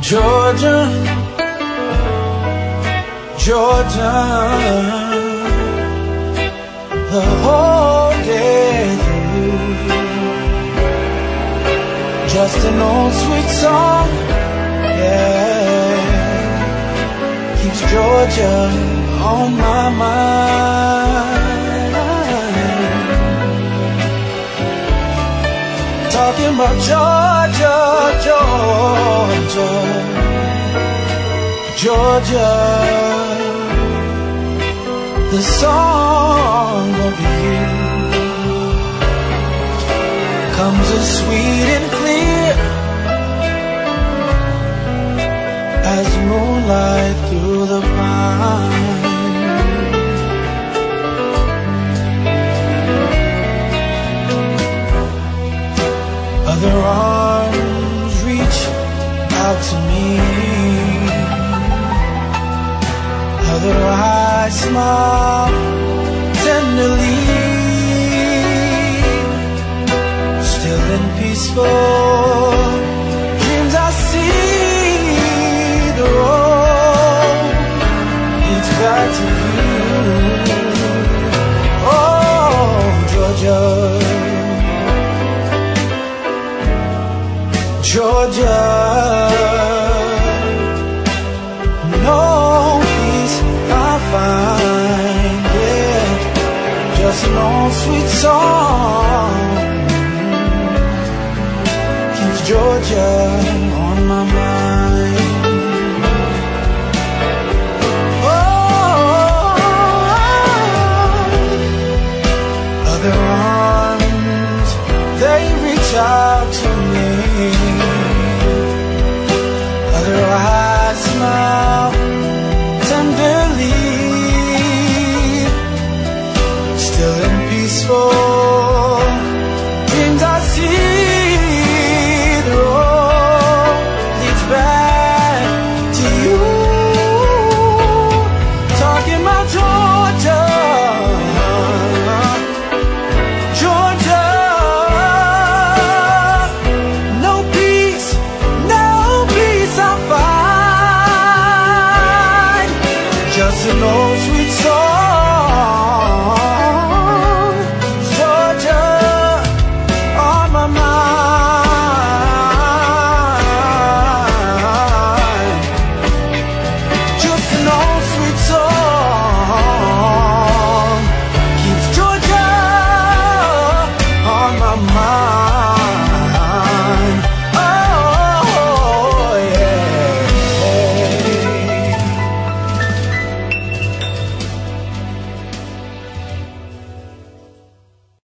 Georgia, Georgia, the whole day through. Just an old sweet song, yeah, keeps Georgia on my mind. Talking about Georgia, Georgia, Georgia, the song of you comes as sweet and clear as moonlight through the pines. Other arms reach out to me, other eyes smile tenderly. Still in peaceful dreams I see the road leads back to you. Oh, Georgia, Georgia, no peace I find, yeah, just an old sweet song keeps Georgia on my mind.